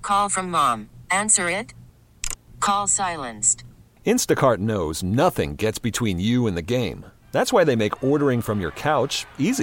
Call from mom. Answer it. Call silenced. Instacart knows nothing gets between you and the game. That's why they make ordering from your couch easy.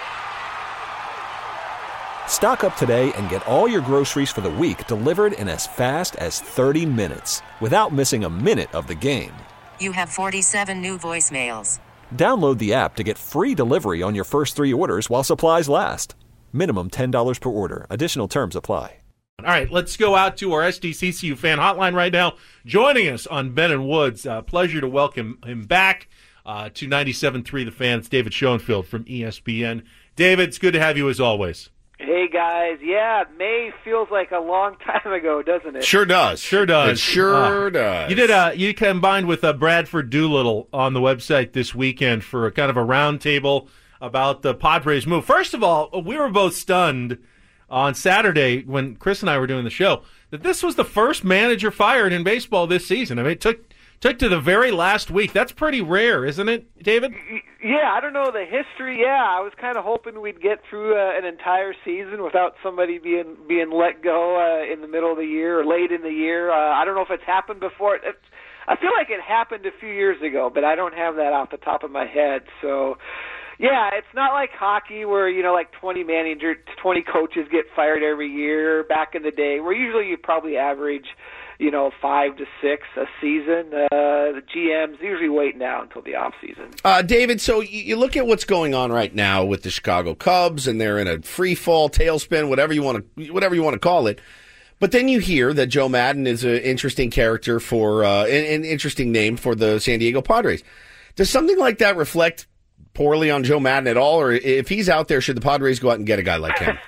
Stock up today and get all your groceries for the week delivered in as fast as 30 minutes without missing a minute of the game. You have 47 new voicemails. Download the app to get free delivery on your first 3 orders while supplies last. Minimum $10 per order. Additional terms apply. All right, let's go out to our SDCCU fan hotline right now. Joining us on Ben and Woods, pleasure to welcome him back to 97.3 The Fan. It's David Schoenfield from ESPN. David, it's good to have you as always. Hey, guys. Yeah, May feels like a long time ago, doesn't it? Sure does. Sure does. It sure does. You combined with Bradford Doolittle on the website this weekend for a kind of a roundtable about the Padres move. First of all, we were both stunned on Saturday when Chris and I were doing the show that this was the first manager fired in baseball this season. I mean, it took to the very last week. That's pretty rare, isn't it, David? Yeah, I don't know the history. Yeah, I was kind of hoping we'd get through an entire season without somebody being let go in the middle of the year or late in the year. I don't know if it's happened before. I feel like it happened a few years ago, but I don't have that off the top of my head. So, yeah, it's not like hockey where, like 20 coaches get fired every year back in the day, where usually you probably average 5 to 6 a season. The GMs usually wait now until the off season. David, so you look at what's going on right now with the Chicago Cubs, and they're in a free fall, tailspin, whatever you want to call it. But then you hear that Joe Maddon is an interesting character for an interesting name for the San Diego Padres. Does something like that reflect poorly on Joe Maddon at all, or if he's out there, should the Padres go out and get a guy like him?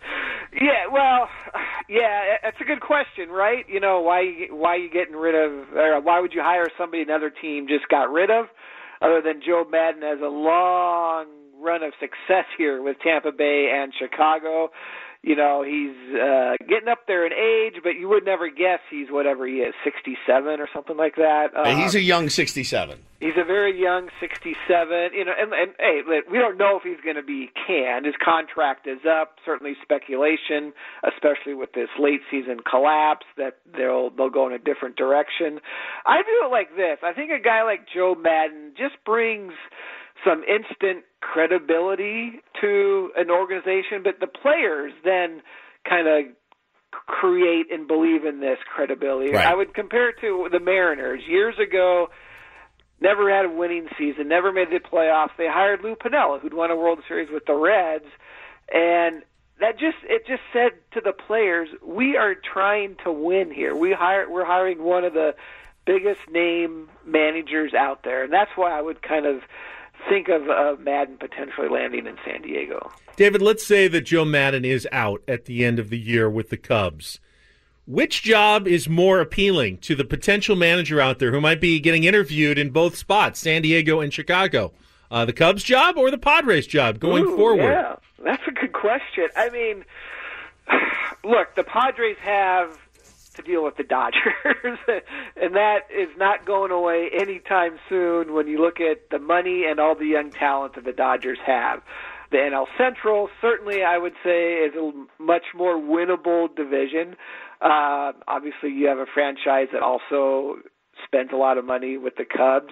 Yeah, that's a good question, right? Why you getting rid of, or why would you hire somebody another team just got rid of, other than Joe Maddon has a long run of success here with Tampa Bay and Chicago. He's getting up there in age, but you would never guess he's whatever he is, 67 or something like that. He's a young 67. He's a very young 67. And hey, we don't know if he's going to be canned. His contract is up. Certainly speculation, especially with this late season collapse, that they'll go in a different direction. I view it like this. I think a guy like Joe Maddon just brings some instant credibility to an organization, but the players then kind of create and believe in this credibility. Right. I would compare it to the Mariners. Years ago, never had a winning season, never made the playoffs. They hired Lou Piniella, who'd won a World Series with the Reds, and it just said to the players, we are trying to win here. We're hiring one of the biggest name managers out there, and that's why I would kind of think of Maddon potentially landing in San Diego. David, let's say that Joe Maddon is out at the end of the year with the Cubs. Which job is more appealing to the potential manager out there who might be getting interviewed in both spots, San Diego and Chicago? The Cubs job or the Padres job going forward? Yeah, that's a good question. I mean, look, the Padres have to deal with the Dodgers, and that is not going away anytime soon when you look at the money and all the young talent that the Dodgers have. The NL Central, certainly I would say, is a much more winnable division. Obviously, you have a franchise that also spends a lot of money with the Cubs.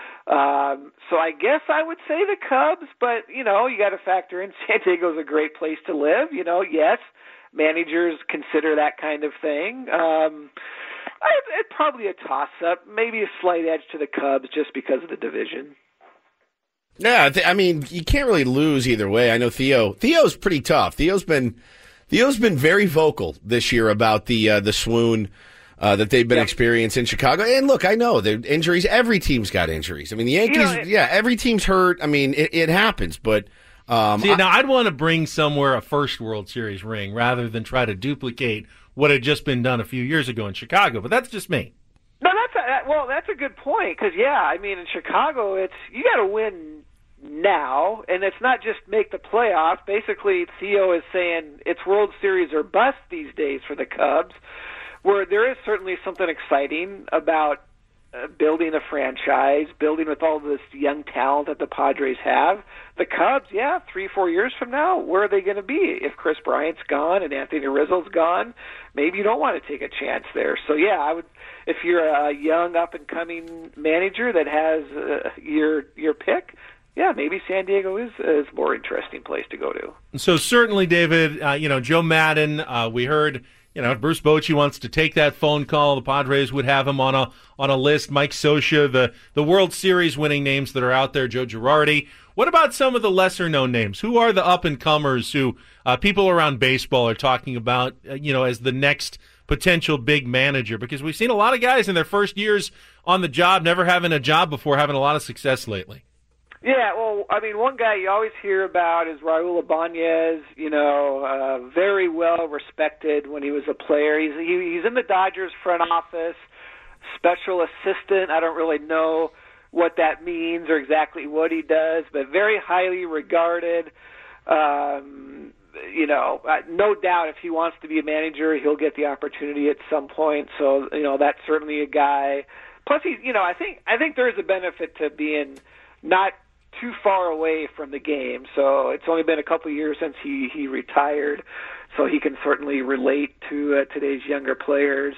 So I guess I would say the Cubs, but, you got to factor in San Diego's a great place to live. Yes, managers consider that kind of thing. It's probably a toss-up, maybe a slight edge to the Cubs just because of the division. Yeah, you can't really lose either way. I know Theo's pretty tough. Theo's been very vocal this year about the swoon that they've been experiencing in Chicago. And look, I know the injuries. Every team's got injuries. I mean, the Yankees, every team's hurt. I mean, it happens, but. Now I'd want to bring somewhere a first World Series ring rather than try to duplicate what had just been done a few years ago in Chicago, but that's just me. No, that's a good point, because, in Chicago, you got to win now, and it's not just make the playoffs. Basically, Theo is saying it's World Series or bust these days for the Cubs, where there is certainly something exciting about building a franchise, building with all this young talent that the Padres have. The Cubs, 3-4 years from now, where are they going to be? If Chris Bryant's gone and Anthony Rizzo's gone, maybe you don't want to take a chance there. So, I would. If you're a young, up-and-coming manager that has your pick, maybe San Diego is a more interesting place to go to. So certainly, David, Joe Maddon, we heard, Bruce Bochy wants to take that phone call. The Padres would have him on a list. Mike Scioscia, the World Series winning names that are out there, Joe Girardi. What about some of the lesser-known names? Who are the up-and-comers who people around baseball are talking about, as the next potential big manager? Because we've seen a lot of guys in their first years on the job, never having a job before, having a lot of success lately. Yeah, well, one guy you always hear about is Raul Ibanez, very well respected when he was a player. He's in the Dodgers front office, special assistant. I don't really know what that means or exactly what he does, but very highly regarded. No doubt if he wants to be a manager, he'll get the opportunity at some point. So, that's certainly a guy. Plus, I think there's a benefit to being not too far away from the game. So it's only been a couple of years since he retired, so he can certainly relate to today's younger players.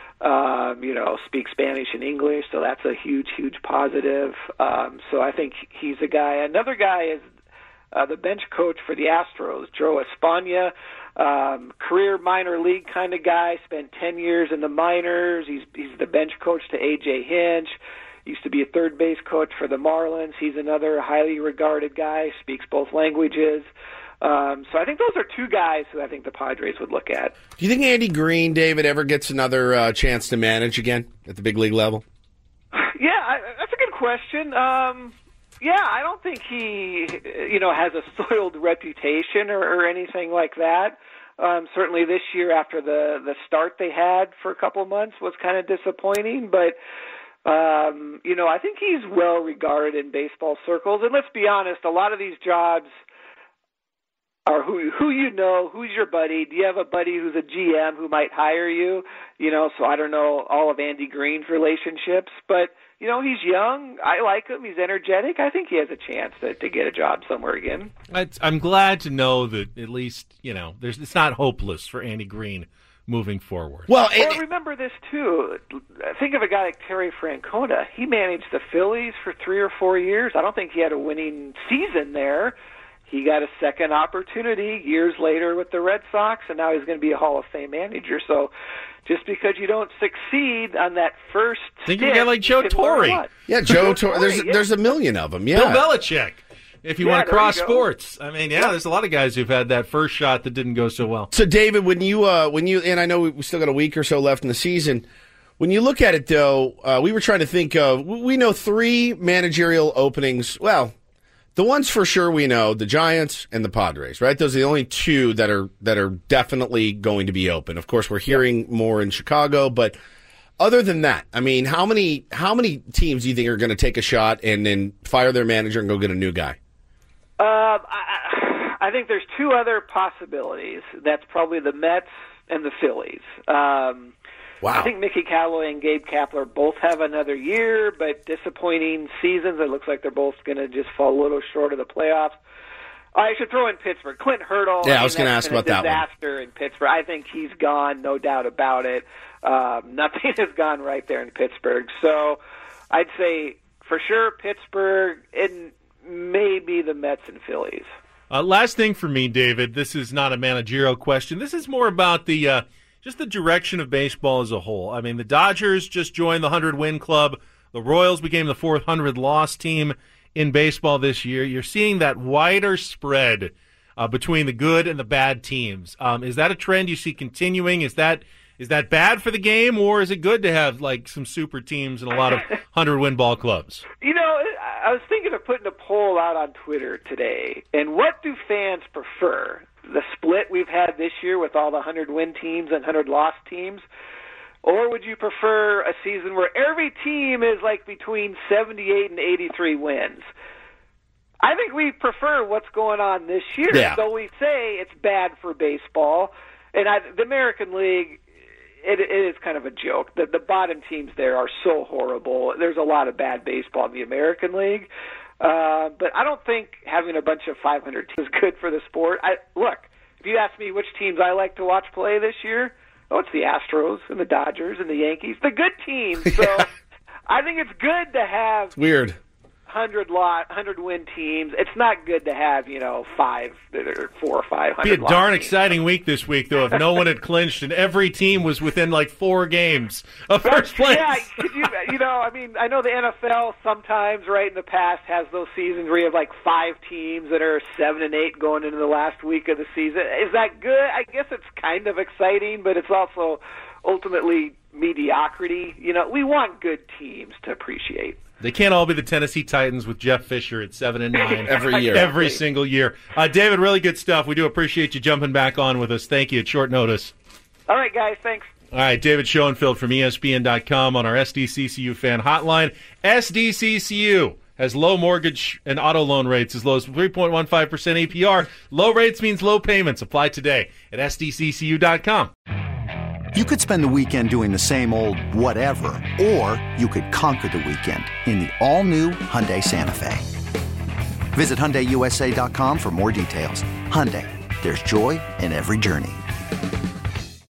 Speak Spanish and English, so that's a huge, huge positive. So I think he's a guy. Another guy is the bench coach for the Astros, Joe Espana, career minor league kind of guy, spent 10 years in the minors. He's the bench coach to A.J. Hinch. Used to be a third base coach for the Marlins. He's another highly regarded guy, speaks both languages. So I think those are two guys who I think the Padres would look at. Do you think Andy Green, David, ever gets another chance to manage again at the big league level? Yeah, that's a good question. I don't think he, has a soiled reputation or anything like that. Certainly this year after the start they had for a couple months was kind of disappointing, but I think he's well regarded in baseball circles. And let's be honest, a lot of these jobs are who's your buddy. Do you have a buddy who's a GM who might hire you? So I don't know all of Andy Green's relationships, but he's young. I like him. He's energetic. I think he has a chance to get a job somewhere again. I'm glad to know that at least, it's not hopeless for Andy Green moving forward. Well, remember this, too. Think of a guy like Terry Francona. He managed the Phillies for 3 or 4 years. I don't think he had a winning season there. He got a second opportunity years later with the Red Sox, and now he's going to be a Hall of Fame manager. So just because you don't succeed on that first think of a guy like Joe Torre. Yeah, Joe Torre. There's a million of them. Yeah. Bill Belichick. If you want to cross sports, there's a lot of guys who've had that first shot that didn't go so well. So, David, when you and I know we still got a week or so left in the season, when you look at it, though, we were trying to think of, we know 3 managerial openings. Well, the ones for sure we know, the Giants and the Padres, right? Those are the only 2 that are definitely going to be open. Of course, we're hearing more in Chicago, but other than that, how many teams do you think are going to take a shot and then fire their manager and go get a new guy? I think there's 2 other possibilities. That's probably the Mets and the Phillies. Wow. I think Mickey Callaway and Gabe Kapler both have another year, but disappointing seasons. It looks like they're both going to just fall a little short of the playoffs. I should throw in Pittsburgh. Clint Hurdle. Yeah, I was going to ask about that one. Disaster in Pittsburgh. I think he's gone, no doubt about it. Nothing has gone right there in Pittsburgh. So I'd say for sure Pittsburgh and maybe the Mets and Phillies. Last thing for me, David, this is not a managerial question. This is more about the just the direction of baseball as a whole. The Dodgers just joined the 100-win club. The Royals became the 400 loss team in baseball this year. You're seeing that wider spread between the good and the bad teams. Is that a trend you see continuing? Is that bad for the game, or is it good to have some super teams and a lot of 100-win ball clubs? I was thinking of putting a poll out on Twitter today, and what do fans prefer? The split we've had this year with all the 100-win teams and 100-loss teams, or would you prefer a season where every team is between 78 and 83 wins? I think we prefer what's going on this year. Yeah. So we say it's bad for baseball, and the American League it is kind of a joke. The bottom teams there are so horrible. There's a lot of bad baseball in the American League. But I don't think having a bunch of 500 teams is good for the sport. Look, if you ask me which teams I like to watch play this year, it's the Astros and the Dodgers and the Yankees, the good teams. So I think it's good to have It's weird. 100-win teams. It's not good to have, 5 or 4 or 500. Be a darn teams. exciting week this week, though, if no one had clinched and every team was within like 4 games of first place. Yeah, I know the NFL sometimes, right, in the past has those seasons where you have like 5 teams that are 7 and 8 going into the last week of the season. Is that good? I guess it's kind of exciting, but it's also ultimately mediocrity. We want good teams to appreciate. They can't all be the Tennessee Titans with Jeff Fisher at 7-9 Every year. every single year. David, really good stuff. We do appreciate you jumping back on with us. Thank you at short notice. All right, guys. Thanks. All right, David Schoenfield from ESPN.com on our SDCCU fan hotline. SDCCU has low mortgage and auto loan rates as low as 3.15% APR. Low rates means low payments. Apply today at SDCCU.com. You could spend the weekend doing the same old whatever, or you could conquer the weekend in the all-new Hyundai Santa Fe. Visit HyundaiUSA.com for more details. Hyundai, there's joy in every journey.